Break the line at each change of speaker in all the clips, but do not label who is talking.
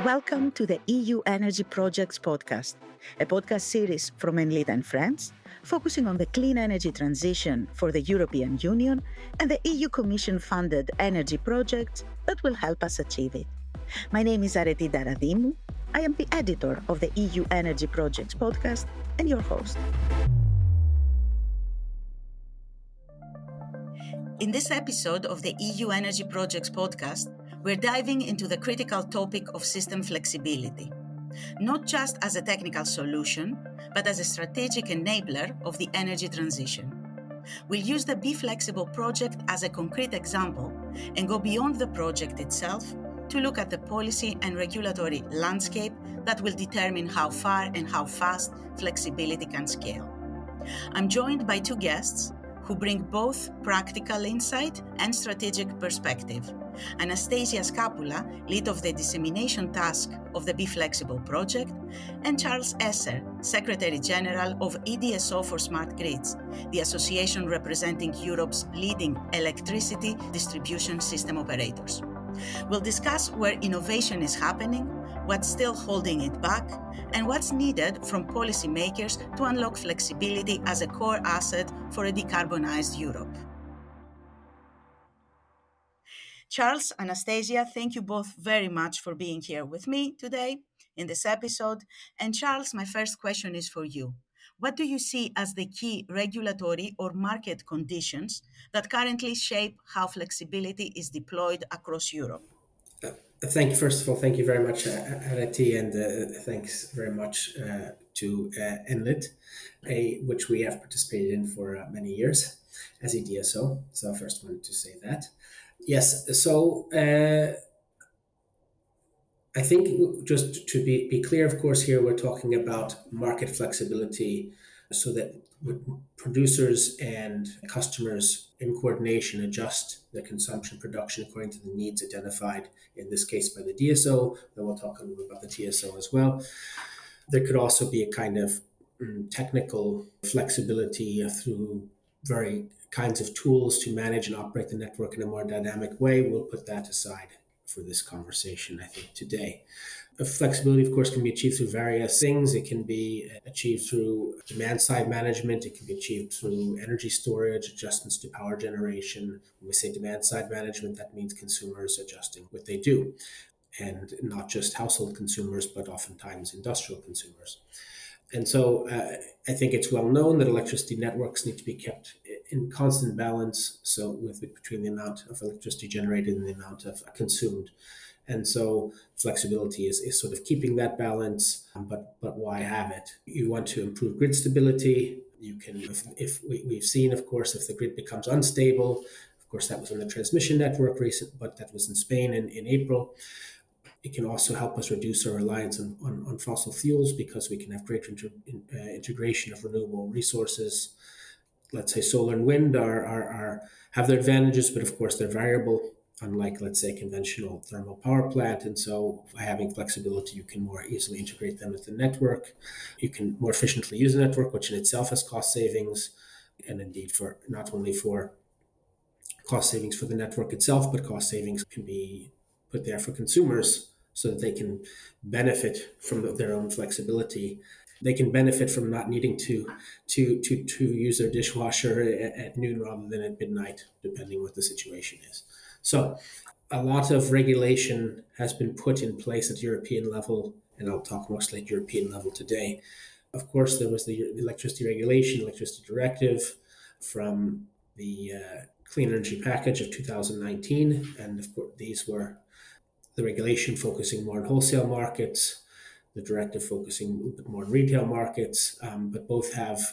Welcome to the EU Energy Projects podcast, a podcast series from Enlit and Friends, focusing on the clean energy transition for the European Union and the EU Commission-funded energy projects that will help us achieve it. My name is Areti Daradimu. I am the editor of the EU Energy Projects podcast and your host. In this episode of the EU Energy Projects podcast, we're diving into the critical topic of system flexibility, not just as a technical solution, but as a strategic enabler of the energy transition. We'll use the Be Flexible project as a concrete example and go beyond the project itself to look at the policy and regulatory landscape that will determine how far and how fast flexibility can scale. I'm joined by two guests who bring both practical insight and strategic perspective. Anastasia Scapula, lead of the dissemination task of the Be Flexible project, and Charles Esser, Secretary General of EDSO for Smart Grids, the association representing Europe's leading electricity distribution system operators. We'll discuss where innovation is happening, what's still holding it back, and what's needed from policymakers to unlock flexibility as a core asset for a decarbonized Europe. Charles, Anastasia, thank you both very much for being here with me today in this episode. And Charles, my first question is for you. What do you see as the key regulatory or market conditions that currently shape how flexibility is deployed across Europe?
Thank you. First of all, thank you very much, Areti, and thanks very much to Enlit, which we have participated in for many years as EDSO. So I first wanted to say that. Yes, so I think just to be clear, of course, here we're talking about market flexibility so that producers and customers in coordination adjust their consumption production according to the needs identified, in this case by the DSO. Then we'll talk a little bit about the TSO as well. There could also be a kind of technical flexibility through very kinds of tools to manage and operate the network in a more dynamic way. We'll put that aside for this conversation, I think, today. Flexibility, of course, can be achieved through various things. It can be achieved through demand-side management. It can be achieved through energy storage, adjustments to power generation. When we say demand-side management, that means consumers adjusting what they do, and not just household consumers, but oftentimes industrial consumers. And so I think it's well known that electricity networks need to be kept in constant balance, so between the amount of electricity generated and the amount of consumed. And so flexibility is sort of keeping that balance, but why have it? You want to improve grid stability. You can, if we've seen, of course, if the grid becomes unstable, of course, that was on the transmission network but that was in Spain in April. It can also help us reduce our reliance on fossil fuels because we can have greater integration of renewable resources. Let's say solar and wind have their advantages, but of course they're variable, unlike, let's say, conventional thermal power plant. And so by having flexibility, you can more easily integrate them into the network. You can more efficiently use the network, which in itself has cost savings, and indeed for not only for cost savings for the network itself, but cost savings can be put there for consumers so that they can benefit from their own flexibility. They can benefit from not needing to use their dishwasher at noon rather than at midnight, depending what the situation is. So a lot of regulation has been put in place at European level, and I'll talk mostly at European level today. Of course, there was the electricity regulation, electricity directive from the Clean Energy Package of 2019, and of course these were the regulation focusing more on wholesale markets, the directive focusing a little bit more on retail markets, but both have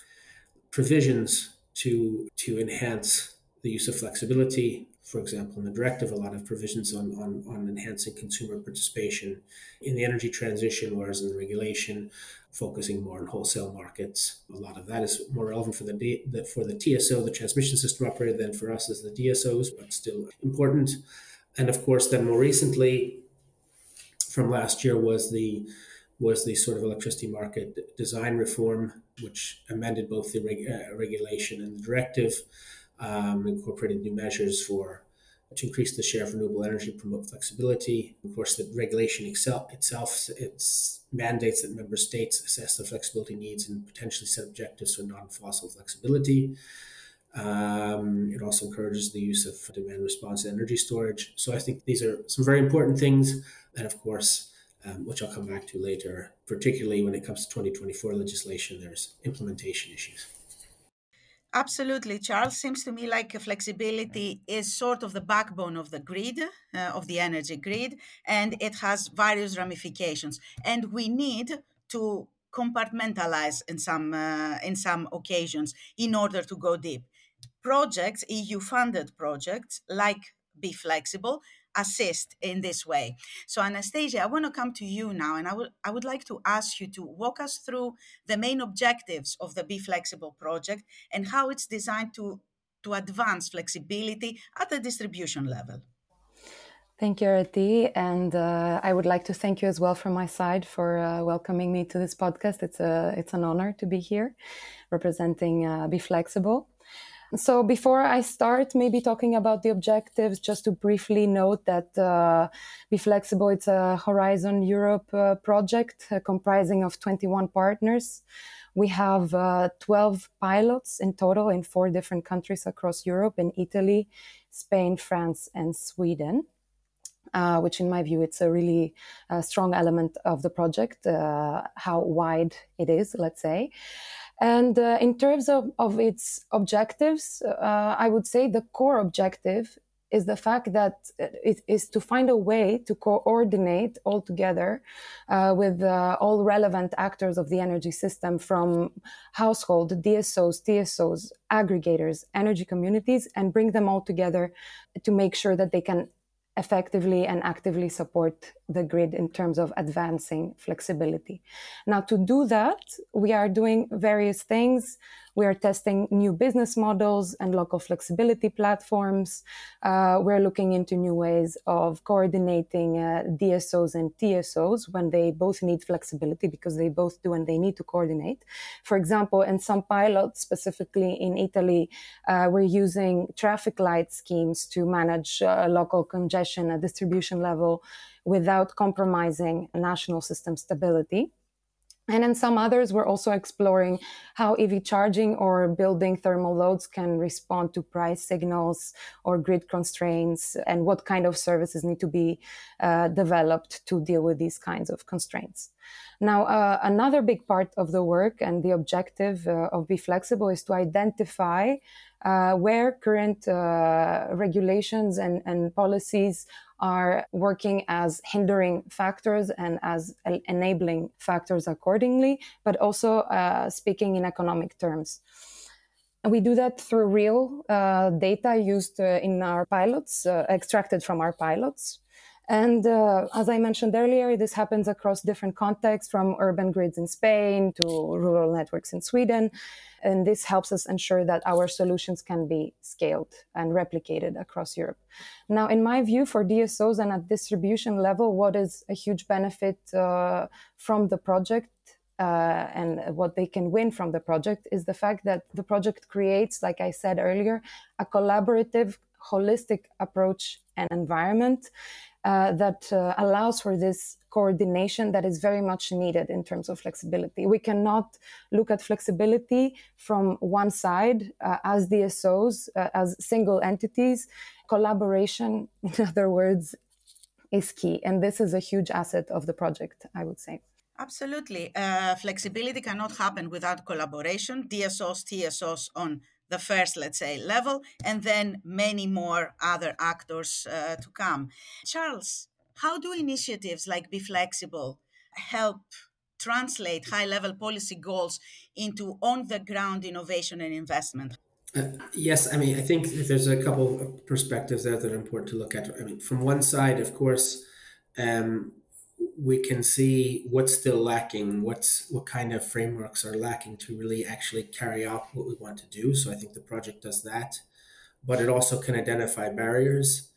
provisions to enhance the use of flexibility. For example, in the directive, a lot of provisions on enhancing consumer participation in the energy transition, whereas in the regulation, focusing more on wholesale markets. A lot of that is more relevant for the TSO, the transmission system operator, than for us as the DSOs, but still important. And of course, then more recently, from last year, was the sort of electricity market design reform, which amended both the regulation and the directive, incorporated new measures for to increase the share of renewable energy, promote flexibility. Of course, the regulation itself it's mandates that member states assess the flexibility needs and potentially set objectives for non-fossil flexibility. It also encourages the use of demand response energy storage. So I think these are some very important things. And of course, which I'll come back to later, particularly when it comes to 2024 legislation, there's implementation issues.
Absolutely. Charles, seems to me like flexibility is sort of the backbone of the grid, of the energy grid, and it has various ramifications. And we need to compartmentalize in some occasions in order to go deep. Projects, EU funded projects like Be Flexible, assist in this way. So Anastasia, I want to come to you now, and I would like to ask you to walk us through the main objectives of the Be Flexible project and how it's designed to advance flexibility at the distribution level.
Thank you, Arati, and I would like to thank you as well from my side for welcoming me to this podcast. It's an honor to be here representing Be Flexible. So before I start maybe talking about the objectives, just to briefly note that Be Flexible, it's a Horizon Europe project comprising of 21 partners. We have 12 pilots in total in 4 different countries across Europe, in Italy, Spain, France, and Sweden. Which in my view, it's a really strong element of the project, how wide it is, let's say. And in terms of its objectives, I would say the core objective is the fact that it is to find a way to coordinate all together with all relevant actors of the energy system, from household, DSOs, TSOs, aggregators, energy communities, and bring them all together to make sure that they can effectively and actively support the grid in terms of advancing flexibility. Now, to do that, we are doing various things. We are testing new business models and local flexibility platforms. We're looking into new ways of coordinating DSOs and TSOs when they both need flexibility, because they both do and they need to coordinate. For example, in some pilots, specifically in Italy, we're using traffic light schemes to manage local congestion at distribution level without compromising national system stability. And in some others, we're also exploring how EV charging or building thermal loads can respond to price signals or grid constraints, and what kind of services need to be developed to deal with these kinds of constraints. Now, another big part of the work and the objective of Be Flexible is to identify where current regulations and policies are working as hindering factors and as enabling factors accordingly, but also speaking in economic terms. And we do that through real data used in our pilots, extracted from our pilots. And as I mentioned earlier, this happens across different contexts, from urban grids in Spain to rural networks in Sweden. And this helps us ensure that our solutions can be scaled and replicated across Europe. Now, in my view, for DSOs and at distribution level, what is a huge benefit from the project and what they can win from the project is the fact that the project creates, like I said earlier, a collaborative, holistic approach and environment that allows for this coordination that is very much needed in terms of flexibility. We cannot look at flexibility from one side as DSOs, as single entities. Collaboration, in other words, is key. And this is a huge asset of the project, I would say.
Absolutely. Flexibility cannot happen without collaboration, DSOs, TSOs on the first, let's say, level, and then many more other actors to come. Charles, how do initiatives like Be Flexible help translate high-level policy goals into on-the-ground innovation and investment?
Yes, I mean, I think there's a couple of perspectives there that are important to look at. I mean, from one side, of course, um, we can see what's still lacking, what kind of frameworks are lacking to really actually carry out what we want to do. So I think the project does that, but it also can identify barriers.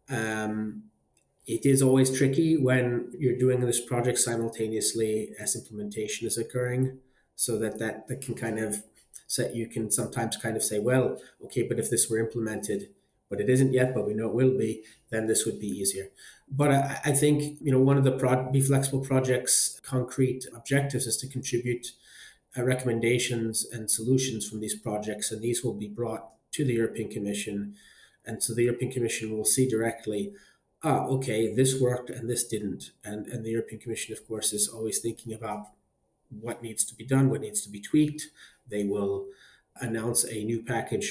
Um, it is always tricky when you're doing this project simultaneously as implementation is occurring, so that can kind of set, you can sometimes kind of say, well, okay, but if this were implemented, but it isn't yet, but we know it will be, then this would be easier. But I think, one of the Be Flexible project's concrete objectives is to contribute recommendations and solutions from these projects, and these will be brought to the European Commission. And so the European Commission will see directly, okay, this worked and this didn't. And the European Commission, of course, is always thinking about what needs to be done, what needs to be tweaked. They will announce a new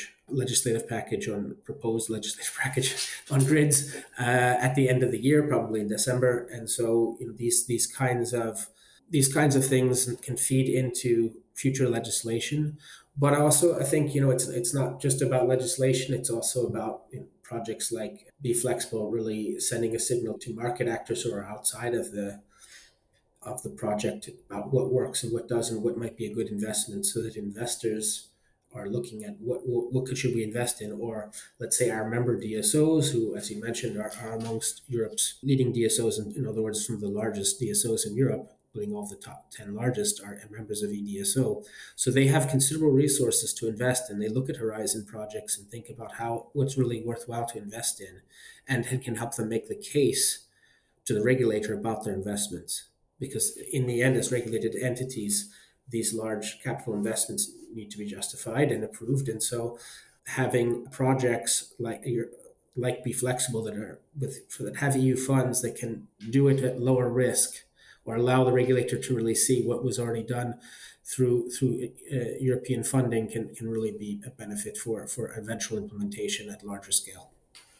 proposed legislative package on grids at the end of the year, probably in December. And so these kinds of things can feed into future legislation. But also, I think it's not just about legislation; it's also about projects like Be Flexible, really sending a signal to market actors who are outside of the project about what works and what doesn't, what might be a good investment, so that investors are looking at what should we invest in. Or let's say our member DSOs, who, as you mentioned, are amongst Europe's leading DSOs, and in other words, from the largest DSOs in Europe, including all the top 10 largest, are members of EDSO. So they have considerable resources to invest in. They look at Horizon projects and think about what's really worthwhile to invest in, and can help them make the case to the regulator about their investments. Because in the end, as regulated entities, these large capital investments need to be justified and approved. And so having projects like Be Flexible that have EU funds that can do it at lower risk, or allow the regulator to really see what was already done through European funding, can really be a benefit for eventual implementation at larger scale.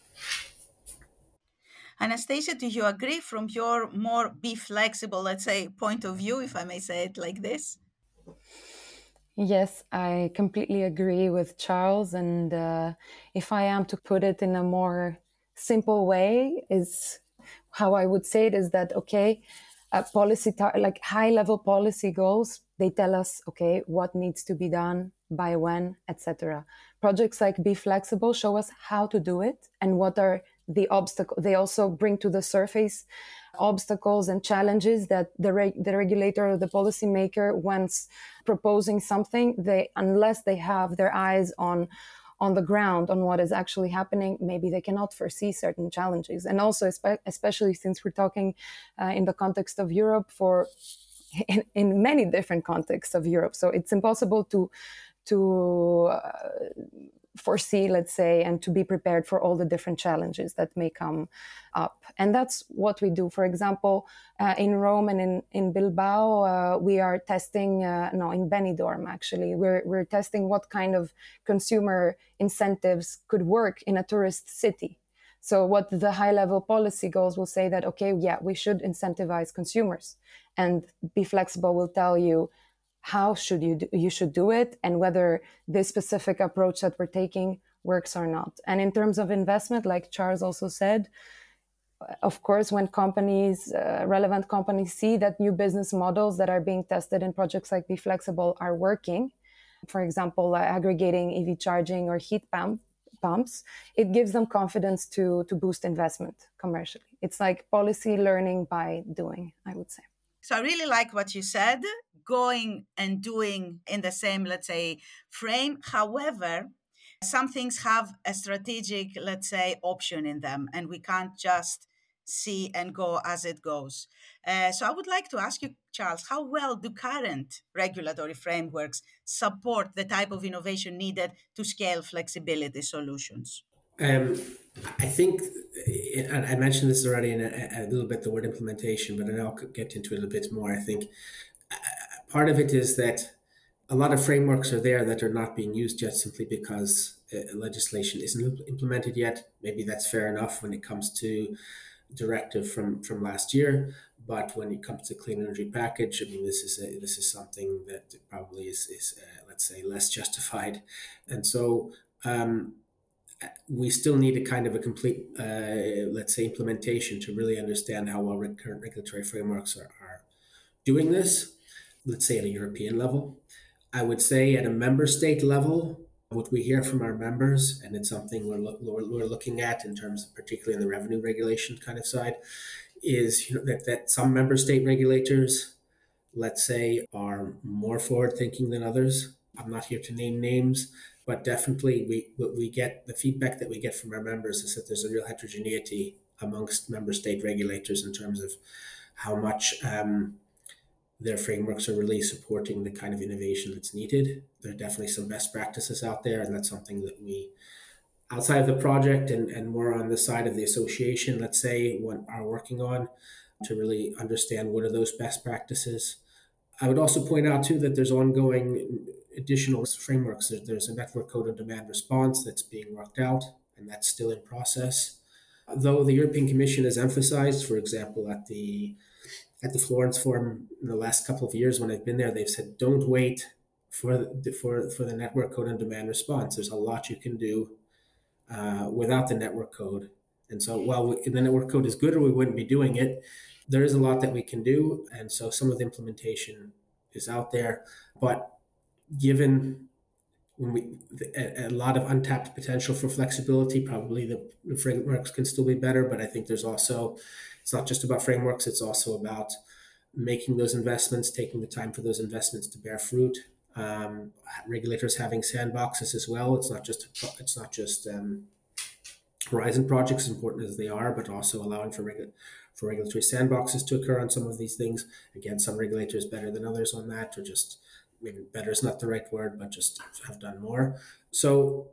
Anastasia, do you agree from your more Be Flexible, let's say, point of view, if I may say it like this?
Yes, I completely agree with Charles. And if I am to put it in a more simple way, is how I would say it is that, okay, like high level policy goals, they tell us, okay, what needs to be done, by when, etc. Projects like Be Flexible show us how to do it and what are the obstacles. They also bring to the surface obstacles and challenges that the regulator or the policymaker, once proposing something, unless they have their eyes on the ground on what is actually happening, maybe they cannot foresee certain challenges. And also, especially since we're talking in the context of Europe, in many different contexts of Europe, so it's impossible to foresee, let's say, and to be prepared for all the different challenges that may come up. And that's what we do. For example, in Rome and in Bilbao, we are testing, in Benidorm, actually, we're testing what kind of consumer incentives could work in a tourist city. So what the high-level policy goals will say that, okay, yeah, we should incentivize consumers, and Be Flexible will tell you how you should do it, and whether this specific approach that we're taking works or not. And in terms of investment, like Charles also said, of course, when relevant companies see that new business models that are being tested in projects like Be Flexible are working, for example, aggregating EV charging or heat pumps, it gives them confidence to boost investment commercially. It's like policy learning by doing, I would say.
So I really like what you said, going and doing in the same, let's say, frame. However, some things have a strategic, let's say, option in them, and we can't just see and go as it goes. So I would like to ask you, Charles, how well do current regulatory frameworks support the type of innovation needed to scale flexibility solutions?
I think, and I mentioned this already in a little bit, the word implementation, but I'll get into it a bit more. I think part of it is that a lot of frameworks are there that are not being used yet simply because legislation isn't implemented yet. Maybe that's fair enough when it comes to directive from last year, but when it comes to clean energy package, I mean, this is something that probably is let's say, less justified, and so we still need a kind of a complete, let's say, implementation to really understand how well current regulatory frameworks are doing this. Let's say at a European level. I would say at a member state level, what we hear from our members, and it's something we're looking at in terms of particularly in the revenue regulation kind of side, is that some member state regulators, let's say, are more forward thinking than others. I'm not here to name names, But definitely, what we get, the feedback that we get from our members is that there's a real heterogeneity amongst member state regulators in terms of how much their frameworks are really supporting the kind of innovation that's needed. There are definitely some best practices out there, and that's something that we, outside of the project and more on the side of the association, let's say, what are working on to really understand what are those best practices. I would also point out too that there's ongoing additional frameworks. There's a network code on demand response that's being worked out, and that's still in process. Though the European Commission has emphasized, for example, at the Florence Forum in the last couple of years when I've been there, they've said don't wait for the network code on demand response. There's a lot you can do without the network code. And so while the network code is good or we wouldn't be doing it, there is a lot that we can do. And so some of the implementation is out there. But given a lot of untapped potential for flexibility, probably the frameworks can still be better. But I think there's also, it's not just about frameworks, it's also about making those investments, taking the time for those investments to bear fruit. Regulators having sandboxes as well. It's not just Horizon projects, as important as they are, but also allowing for regulatory sandboxes to occur on some of these things. Again, some regulators better than others on that, or just maybe better is not the right word, but just have done more. So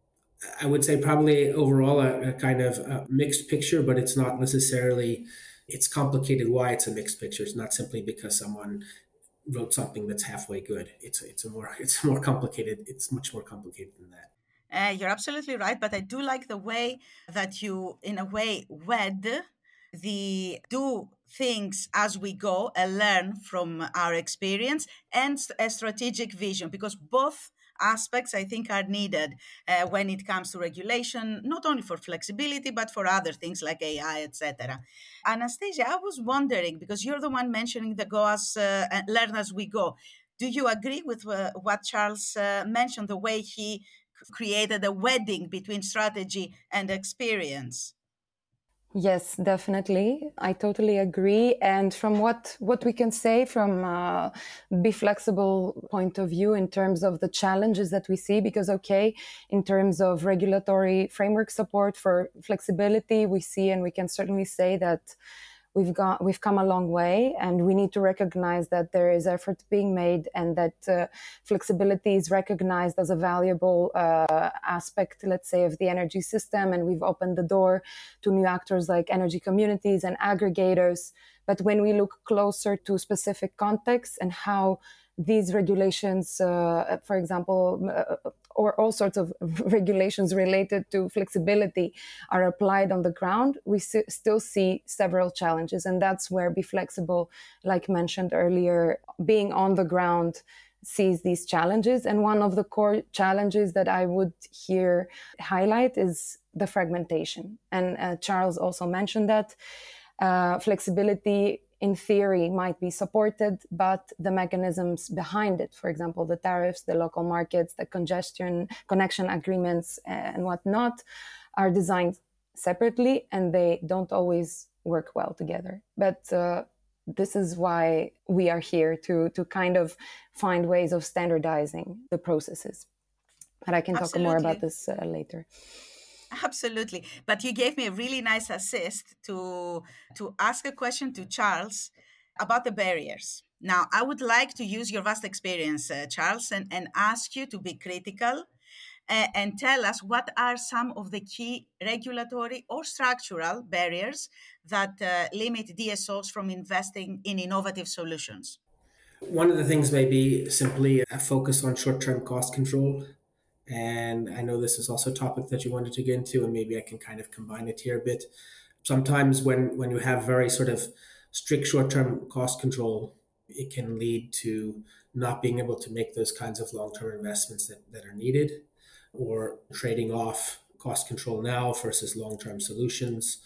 I would say probably overall a kind of a mixed picture, but it's not necessarily, it's complicated why it's a mixed picture. It's not simply because someone wrote something that's halfway good. It's more complicated. It's much more complicated than that.
You're absolutely right, but I do like the way that you, in a way, wed the do things as we go and learn from our experience and a strategic vision, because both aspects I think are needed when it comes to regulation, not only for flexibility but for other things like AI, etc. Anastasia, I was wondering, because you're the one mentioning the go as learn as we go. Do you agree with what Charles mentioned, the way he created a wedding between strategy and experience?
Yes, definitely. I totally agree. And from what we can say from Be Flexible point of view in terms of the challenges that we see, because, okay, in terms of regulatory framework support for flexibility, we see, and we can certainly say that we've come a long way, and we need to recognize that there is effort being made, and that flexibility is recognized as a valuable aspect, let's say, of the energy system. And we've opened the door to new actors like energy communities and aggregators. But when we look closer to specific contexts and how these regulations, for example, or all sorts of regulations related to flexibility are applied on the ground, we still see several challenges. And that's where Be Flexible, like mentioned earlier, being on the ground, sees these challenges. And one of the core challenges that I would here highlight is the fragmentation. And Charles also mentioned that flexibility in theory might be supported, but the mechanisms behind it, for example, the tariffs, the local markets, the connection agreements and whatnot, are designed separately, and they don't always work well together. But this is why we are here to kind of find ways of standardizing the processes. But I can talk more about this later.
Absolutely. But you gave me a really nice assist to ask a question to Charles about the barriers. Now, I would like to use your vast experience, Charles, and ask you to be critical and tell us what are some of the key regulatory or structural barriers that limit DSOs from investing in innovative solutions.
One of the things may be simply a focus on short-term cost control. And I know this is also a topic that you wanted to get into, and maybe I can kind of combine it here a bit. Sometimes when you have very sort of strict short-term cost control, it can lead to not being able to make those kinds of long-term investments that are needed, or trading off cost control now versus long-term solutions.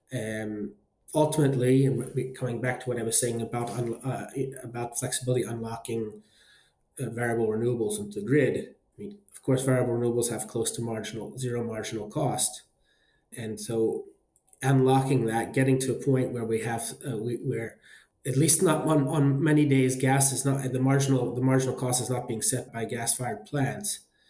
Ultimately, and coming back to what I was saying about flexibility unlocking variable renewables into the grid, I mean, of course, variable renewables have close to zero marginal cost, and so unlocking that, getting to a point where we have where at least not on many days, gas is not the marginal cost is not being set by gas-fired plants.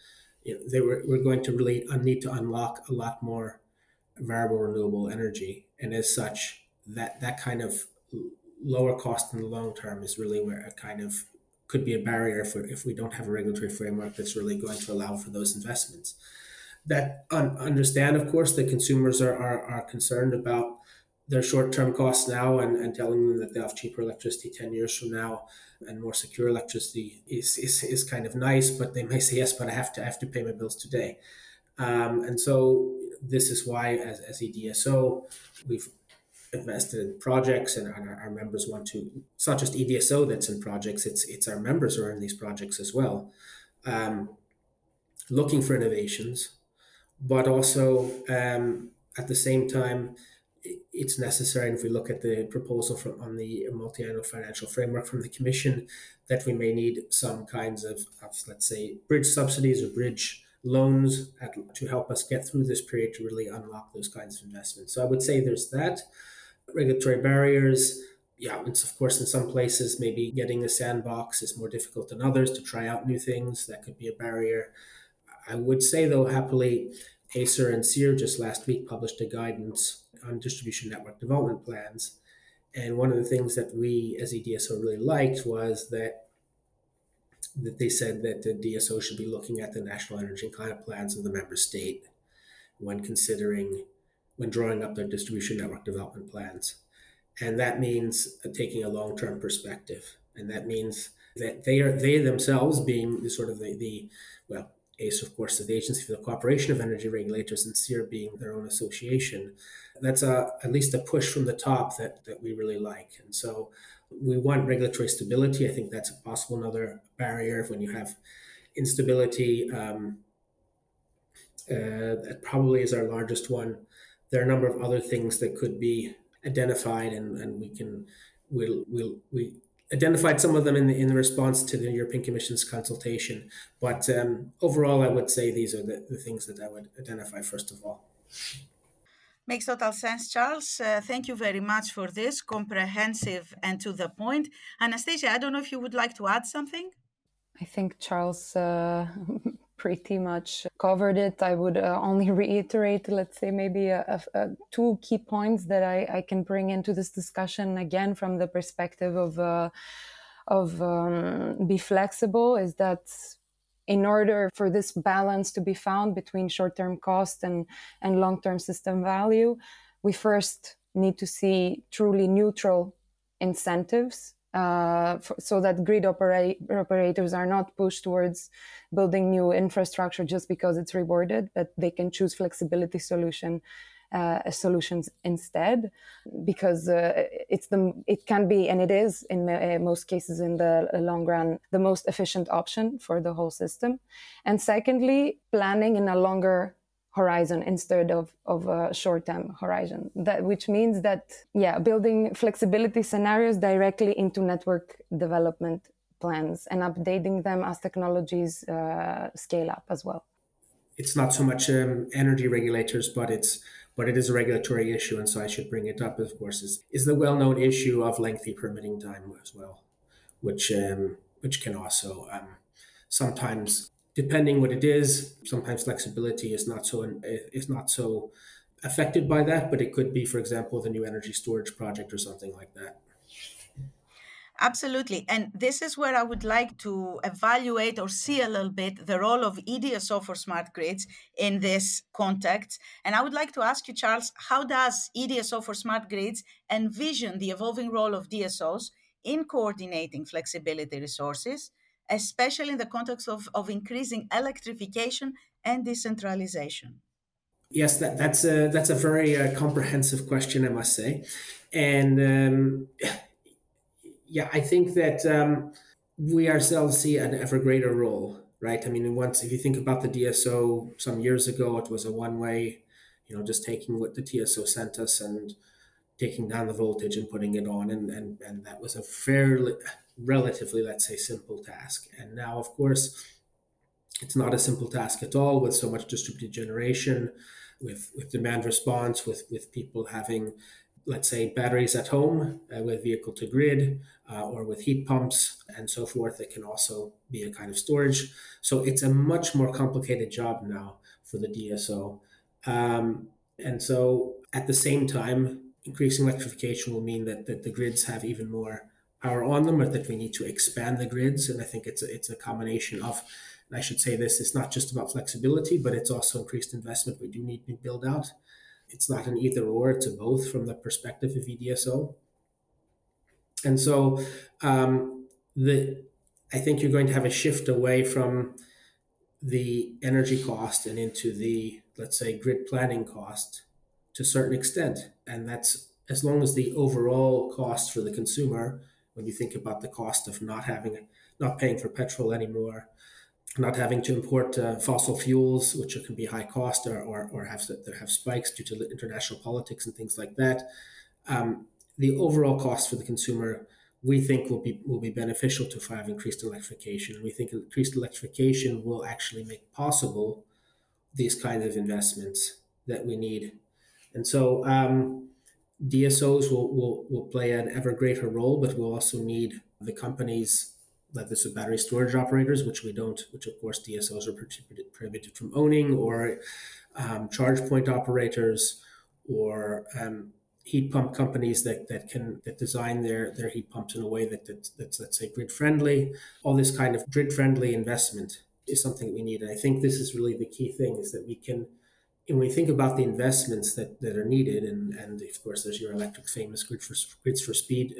we're going to really need to unlock a lot more variable renewable energy, and as such, that kind of lower cost in the long term is really where it kind of could be a barrier if we don't have a regulatory framework that's really going to allow for those investments. That understand, of course, that consumers are concerned about their short-term costs now, and telling them that they'll have cheaper electricity 10 years from now and more secure electricity is kind of nice, but they may say, yes, but I have to pay my bills today. And so this is why, as EDSO, we've invested in projects, and our members want to. It's not just EDSO that's in projects; it's our members who are in these projects as well, looking for innovations, but also at the same time, it's necessary. And if we look at the proposal on the multi-annual financial framework from the Commission, that we may need some kinds of let's say, bridge subsidies or bridge loans to help us get through this period to really unlock those kinds of investments. So I would say there's that. Regulatory barriers. Yeah, it's of course in some places maybe getting a sandbox is more difficult than others to try out new things. That could be a barrier. I would say, though, happily, Acer and SEER just last week published a guidance on distribution network development plans. And one of the things that we as EDSO really liked was that they said that the DSO should be looking at the national energy and climate plans of the member state when drawing up their distribution network development plans. And that means taking a long-term perspective. And that means that they themselves being ACE, of course, is the Agency for the Cooperation of Energy Regulators, and SEER being their own association. That's at least a push from the top that we really like. And so we want regulatory stability. I think that's a possible another barrier when you have instability. That probably is our largest one. There are a number of other things that could be identified, and we identified some of them in the response to the European Commission's consultation. But overall, I would say these are the things that I would identify first of all.
Makes total sense, Charles. Thank you very much for this comprehensive and to the point. Anastasia, I don't know if you would like to add something?
I think Charles pretty much covered it. I would only reiterate, let's say, maybe two key points that I can bring into this discussion, again, from the perspective of Be Flexible, is that in order for this balance to be found between short-term cost and long-term system value, we first need to see truly neutral incentives so that grid operators are not pushed towards building new infrastructure just because it's rewarded, but they can choose flexibility solutions instead, because it can be, and it is in most cases in the long run, the most efficient option for the whole system. And secondly, planning in a longer horizon instead of a short-term horizon, which means that, building flexibility scenarios directly into network development plans and updating them as technologies scale up as well.
It's not so much energy regulators, but it is a regulatory issue, and so I should bring it up, of course, is the well-known issue of lengthy permitting time as well, which can also sometimes, depending what it is, sometimes flexibility is not so affected by that, but it could be, for example, the new energy storage project or something like that.
Absolutely. And this is where I would like to evaluate or see a little bit the role of EDSO for smart grids in this context. And I would like to ask you, Charles, how does EDSO for smart grids envision the evolving role of DSOs in coordinating flexibility resources, especially in the context of increasing electrification and decentralization?
Yes, that's a very comprehensive question, I must say. And I think that we ourselves see an ever greater role, right? I mean, if you think about the DSO some years ago, it was a one-way, just taking what the TSO sent us and taking down the voltage and putting it on. And that was a fairly, relatively, let's say, simple task. And now, of course, it's not a simple task at all with so much distributed generation, with demand response, with people having let's say, batteries at home with vehicle to grid or with heat pumps and so forth. It can also be a kind of storage. So it's a much more complicated job now for the DSO. And so at the same time, increasing electrification will mean that the grids have even more power on them, or that we need to expand the grids. And I think it's a combination of, and I should say this, it's not just about flexibility, but it's also increased investment. We do need to build out. It's not an either or, it's a both from the perspective of VDSO. And so I think you're going to have a shift away from the energy cost and into the, let's say, grid planning cost to a certain extent. And that's as long as the overall cost for the consumer, when you think about the cost of not paying for petrol anymore, not having to import fossil fuels, which can be high cost or have spikes due to international politics and things like that. The overall cost for the consumer, we think, will be beneficial to have increased electrification. We think increased electrification will actually make possible these kinds of investments that we need. And so DSOs will play an ever greater role, but we'll also need the companies like this with battery storage operators, which of course DSOs are prohibited from owning, or charge point operators, or heat pump companies that design their heat pumps in a way that's, let's say, grid friendly. All this kind of grid friendly investment is something that we need. And I think this is really the key thing, is that we can, when we think about the investments that are needed, and of course there's your Electric famous Grids for Speed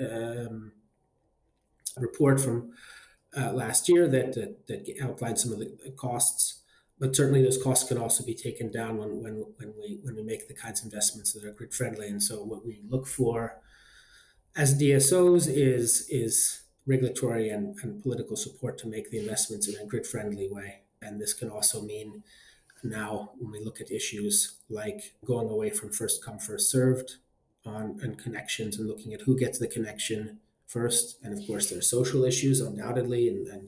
report from last year that outlined some of the costs, but certainly those costs can also be taken down when we make the kinds of investments that are grid friendly. And so what we look for as DSOs is regulatory and political support to make the investments in a grid friendly way. And this can also mean, now when we look at issues like going away from first come first served and connections, and looking at who gets the connection first. And of course, there are social issues, undoubtedly, and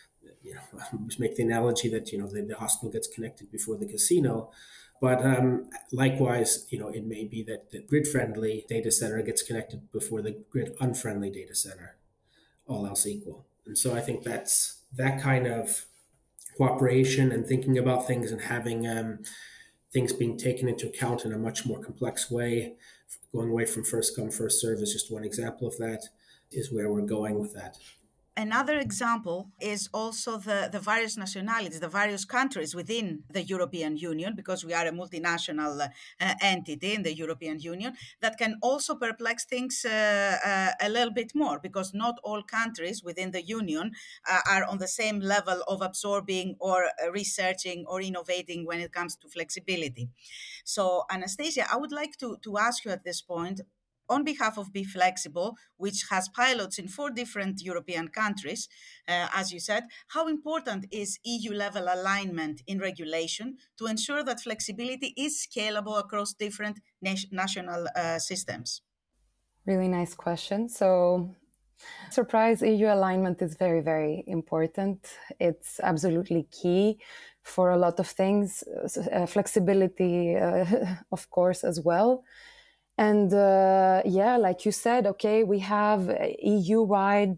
just make the analogy that the hospital gets connected before the casino. But likewise, it may be that the grid-friendly data center gets connected before the grid-unfriendly data center, all else equal. And so I think that's that kind of cooperation and thinking about things and having things being taken into account in a much more complex way. Going away from first come, first serve is just one example of that, is where we're going with that.
Another example is also the various nationalities, the various countries within the European Union, because we are a multinational entity in the European Union, that can also perplex things a little bit more, because not all countries within the Union are on the same level of absorbing or researching or innovating when it comes to flexibility. So, Anastasia, I would like to ask you at this point, on behalf of Be Flexible, which has pilots in 4 different European countries, as you said, how important is EU-level alignment in regulation to ensure that flexibility is scalable across different national systems?
Really nice question. So, surprise, EU alignment is very, very important. It's absolutely key for a lot of things, flexibility, of course, as well. And like you said, okay, we have an EU-wide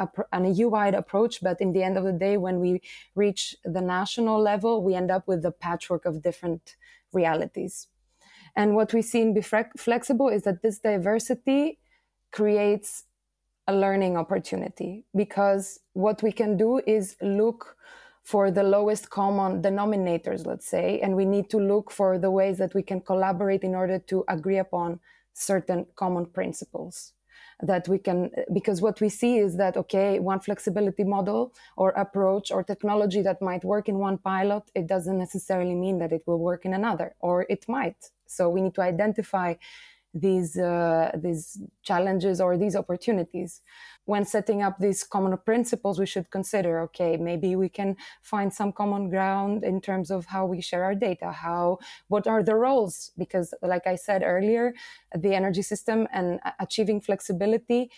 approach, but in the end of the day, when we reach the national level, we end up with a patchwork of different realities. And what we see in Be Flexible is that this diversity creates a learning opportunity, because what we can do is look for the lowest common denominators, let's say, and we need to look for the ways that we can collaborate in order to agree upon certain common principles that we can, because what we see is that, okay, one flexibility model or approach or technology that might work in one pilot, it doesn't necessarily mean that it will work in another, or it might. So we need to identify these challenges or these opportunities. When setting up these common principles, we should consider, okay, maybe we can find some common ground in terms of how we share our data, what are the roles? Because like I said earlier, the energy system and achieving flexibility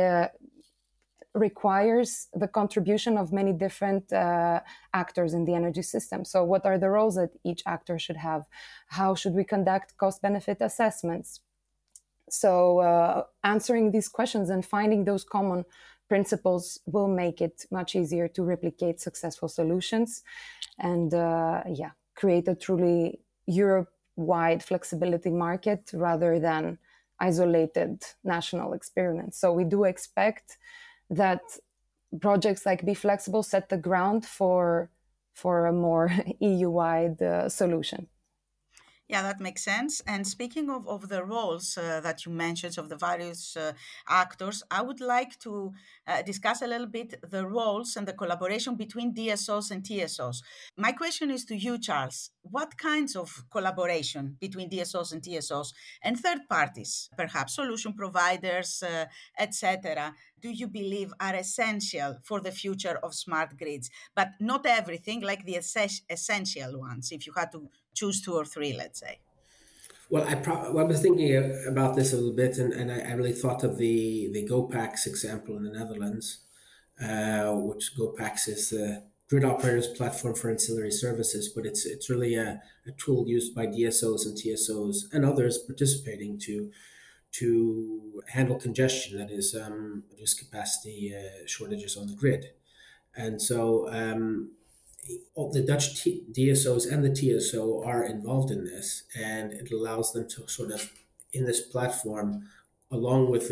requires the contribution of many different actors in the energy system. So what are the roles that each actor should have? How should we conduct cost-benefit assessments? So answering these questions and finding those common principles will make it much easier to replicate successful solutions and create a truly Europe-wide flexibility market rather than isolated national experiments. So we do expect that projects like Be Flexible set the ground for a more EU-wide solution.
Yeah, that makes sense. And speaking of the roles that you mentioned, of the various actors, I would like to discuss a little bit the roles and the collaboration between DSOs and TSOs. My question is to you, Charles. What kinds of collaboration between DSOs and TSOs and third parties, perhaps solution providers, etc., do you believe are essential for the future of smart grids? But not everything, like the essential ones, if you had to choose two or three, let's say.
Well, I was thinking about this a little bit, and I really thought of the GoPax example in the Netherlands, which GoPax is the grid operators platform for ancillary services, but it's really a tool used by DSOs and TSOs and others participating to handle congestion, that is, reduce capacity shortages on the grid. And so all the Dutch DSOs and the TSO are involved in this, and it allows them to sort of in this platform, along with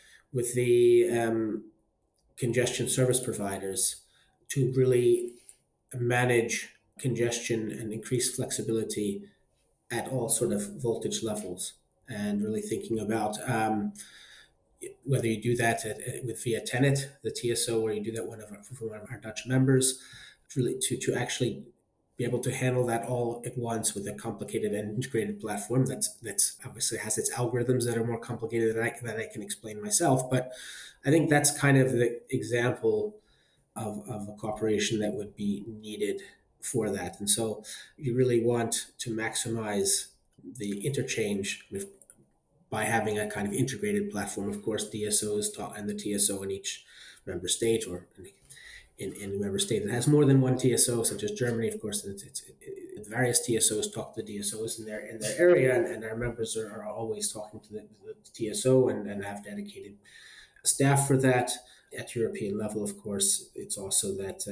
the congestion service providers, to really manage congestion and increase flexibility at all sort of voltage levels, and really thinking about whether you do that with via Tenet, the TSO, or you do that for one of our Dutch members, really to actually be able to handle that all at once with a complicated and integrated platform that's obviously has its algorithms that are more complicated than I can explain myself. But I think that's kind of the example of a cooperation that would be needed for that. And so you really want to maximize the interchange by having a kind of integrated platform. Of course, DSOs and the TSO in each member state, or in a member state that has more than one TSO, such as Germany, of course, various TSOs talk to the DSOs in their area, and our members are always talking to the TSO and have dedicated staff for that. At European level, of course, it's also that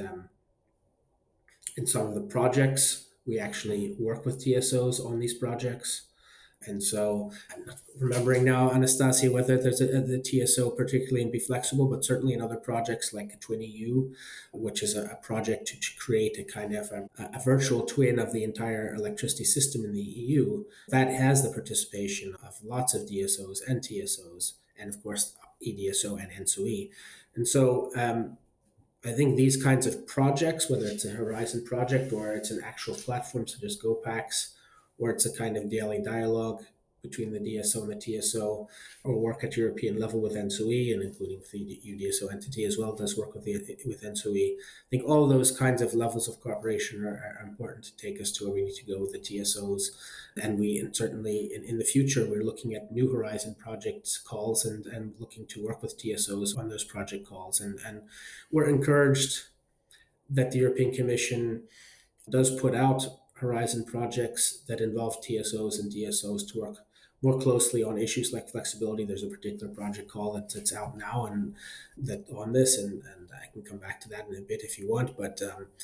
in some of the projects, we actually work with TSOs on these projects. And so I'm not remembering now, Anastasia, whether there's the TSO particularly in Be Flexible, but certainly in other projects like TwinEU, which is a project to create a kind of a virtual twin of the entire electricity system in the EU, that has the participation of lots of DSOs and TSOs, and of course EDSO and ENSOE. And so I think these kinds of projects, whether it's a Horizon project or it's an actual platform such as GoPax, or it's a kind of daily dialogue between the DSO and the TSO, or work at European level with ENSOE, and including with the UDSO entity as well, does work with ENSOE. I think all those kinds of levels of cooperation are important to take us to where we need to go with the TSOs. And certainly in the future, we're looking at New Horizon projects calls and looking to work with TSOs on those project calls. And we're encouraged that the European Commission does put out Horizon projects that involve TSOs and DSOs to work more closely on issues like flexibility. There's a particular project call that's out now and that on this, and I can come back to that in a bit if you want. But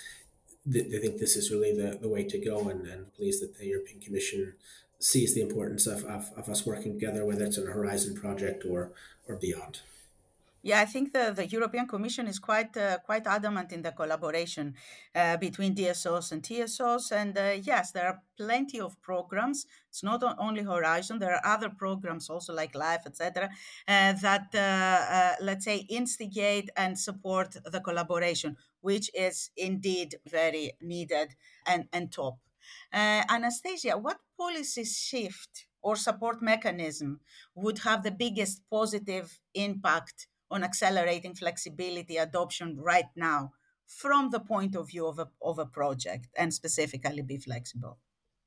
I think this is really the way to go, and pleased that the European Commission sees the importance of us working together, whether it's a Horizon project or beyond.
Yeah, I think the European Commission is quite adamant in the collaboration between DSOs and TSOs. And yes, there are plenty of programs. It's not only Horizon. There are other programs also like LIFE, etc., that, let's say, instigate and support the collaboration, which is indeed very needed and top. Anastasia, what policy shift or support mechanism would have the biggest positive impact on accelerating flexibility adoption right now from the point of view of a project, and specifically Be Flexible?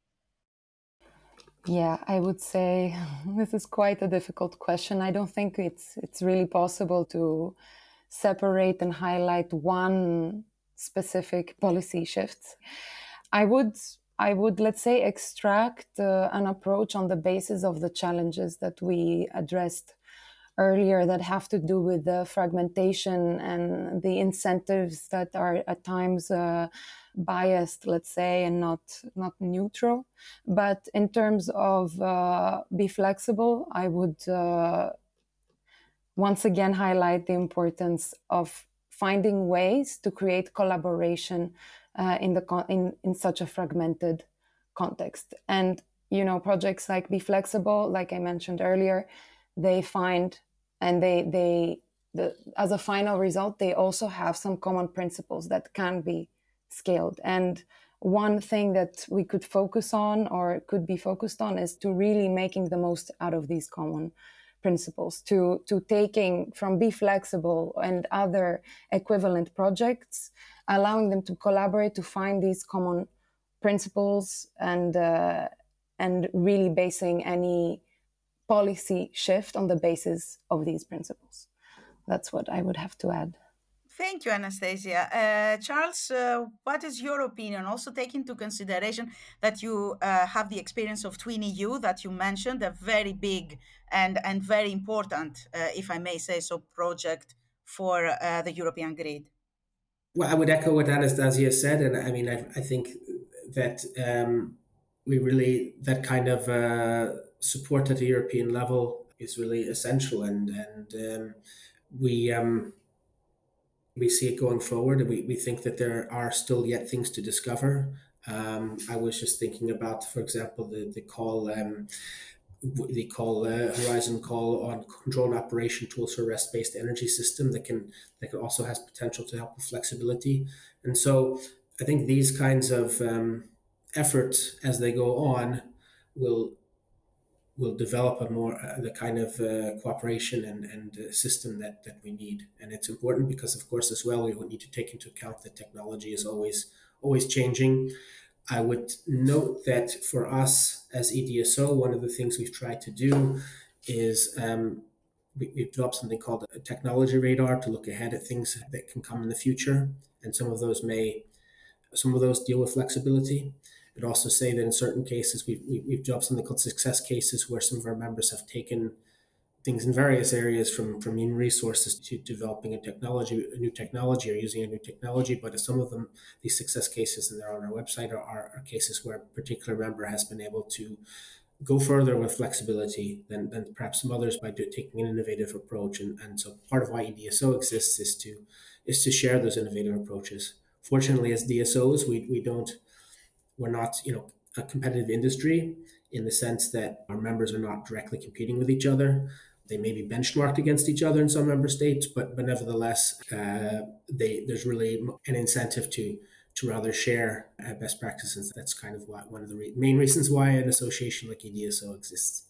Yeah, I would say this is quite a difficult question. I don't think it's really possible to separate and highlight one specific policy shift. I would I would, let's say, extract an approach on the basis of the challenges that we addressed earlier that have to do with the fragmentation and the incentives that are at times biased, let's say, and not neutral. But in terms of be flexible, I would once again highlight the importance of finding ways to create collaboration in such a fragmented context. And projects like Be Flexible, like I mentioned earlier, they find and as a final result, they also have some common principles that can be scaled. And one thing that we could focus on or could be focused on is to really making the most out of these common principles, to taking from Be Flexible and other equivalent projects, allowing them to collaborate to find these common principles and really basing any policy shift on the basis of these principles. That's what I would have to add.
Thank you, Anastasia. Charles, what is your opinion? Also take into consideration that you have the experience of Twin EU that you mentioned, a very big and very important, if I may say so, project for the European grid.
Well, I would echo what Anastasia said, and I mean, I think that that kind of support at the European level is really essential, and we see it going forward, and we think that there are still yet things to discover. I was just thinking about, for example, the call. They call Horizon call on control and operation tools for REST-based energy system that can also has potential to help with flexibility. And so I think these kinds of efforts as they go on will develop a more the kind of cooperation and system that we need. And it's important because, of course, as well, we would need to take into account that technology is always changing. I would note that for us as EDSO, one of the things we've tried to do is we've developed something called a technology radar to look ahead at things that can come in the future, and some of those deal with flexibility. I'd also say that in certain cases we've developed something called success cases, where some of our members have taken things in various areas from human resources to developing a new technology or using a new technology. But some of them, these success cases, and they're on our website, are cases where a particular member has been able to go further with flexibility than perhaps some others by taking an innovative approach. And so part of why EDSO exists is to share those innovative approaches. Fortunately, as DSOs, we're not a competitive industry in the sense that our members are not directly competing with each other. They may be benchmarked against each other in some member states, but nevertheless, there's really an incentive to rather share best practices. That's kind of one of the main reasons why an association like EDSO exists.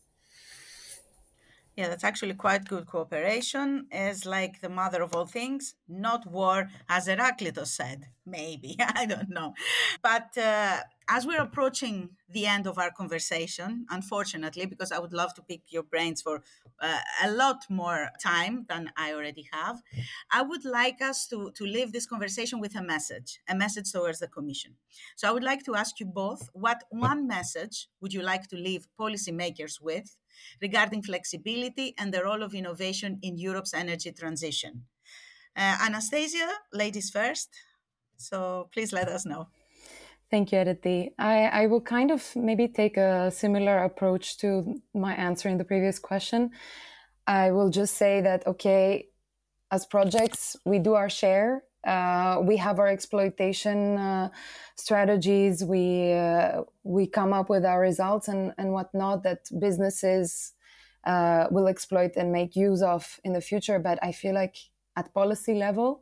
Yeah, that's actually quite good cooperation. Is like the mother of all things, not war, as Heraclitus said. Maybe, I don't know. But as we're approaching the end of our conversation, unfortunately, because I would love to pick your brains for a lot more time than I already have, I would like us to leave this conversation with a message towards the Commission. So I would like to ask you both, what one message would you like to leave policymakers with regarding flexibility and the role of innovation in Europe's energy transition? Anastasia, ladies first. So please let us know.
Thank you, Aditi. I will kind of maybe take a similar approach to my answer in the previous question. I will just say that, okay, as projects, we do our share. We have our exploitation strategies. We come up with our results and whatnot that businesses will exploit and make use of in the future. But I feel like at policy level,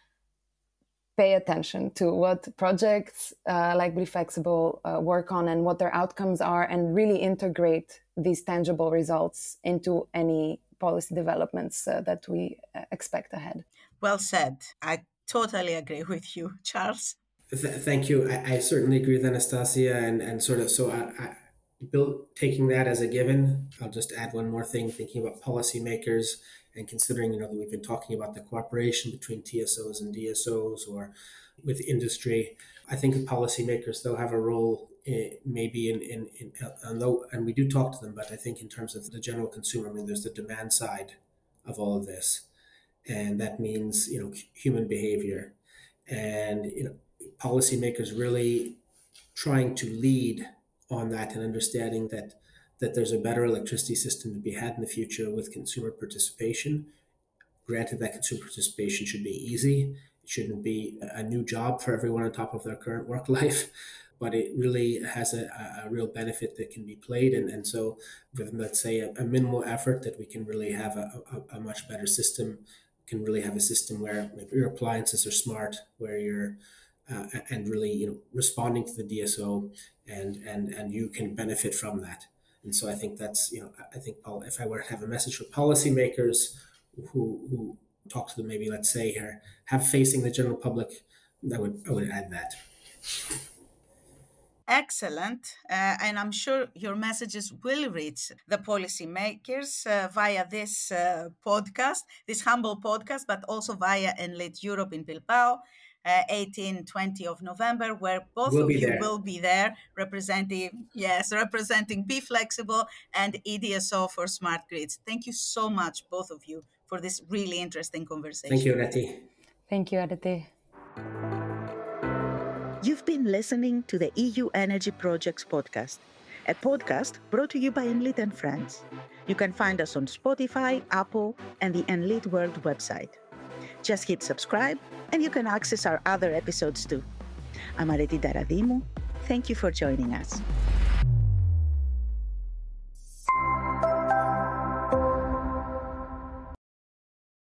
pay attention to what projects like Be Flexible work on and what their outcomes are, and really integrate these tangible results into any policy developments that we expect ahead.
Well said. I totally agree with you, Charles.
Thank you. I certainly agree with Anastasia, and sort of so taking that as a given. I'll just add one more thing, thinking about policymakers and considering that we've been talking about the cooperation between TSOs and DSOs, or with industry. I think policymakers, though, have a role maybe and we do talk to them, but I think in terms of the general consumer, I mean, there's the demand side of all of this. And that means, human behavior. And, policymakers really trying to lead on that and understanding that there's a better electricity system to be had in the future with consumer participation. Granted, that consumer participation should be easy. It shouldn't be a new job for everyone on top of their current work life, but it really has a real benefit that can be played. And so with, let's say, a minimal effort, that we can really have a much better system, can really have a system where maybe your appliances are smart, where you're and really responding to the DSO, and you can benefit from that. And so I think that's I think if I were to have a message for policymakers who talk to them, maybe let's say here, have facing the general public, I would add that.
Excellent. And I'm sure your messages will reach the policymakers via this podcast, this humble podcast, but also via Enlit Europe in Bilbao, 18-20 of November, where both of you will be there representing Be Flexible and EDSO for Smart Grids. Thank you so much, both of you, for this really interesting conversation.
Thank you, Aditi.
Thank you, Aditi.
You've been listening to the EU Energy Projects podcast, a podcast brought to you by Enlit and Friends. You can find us on Spotify, Apple, and the Enlit World website. Just hit subscribe, and you can access our other episodes too. I'm Areti Daradimou. Thank you for joining us.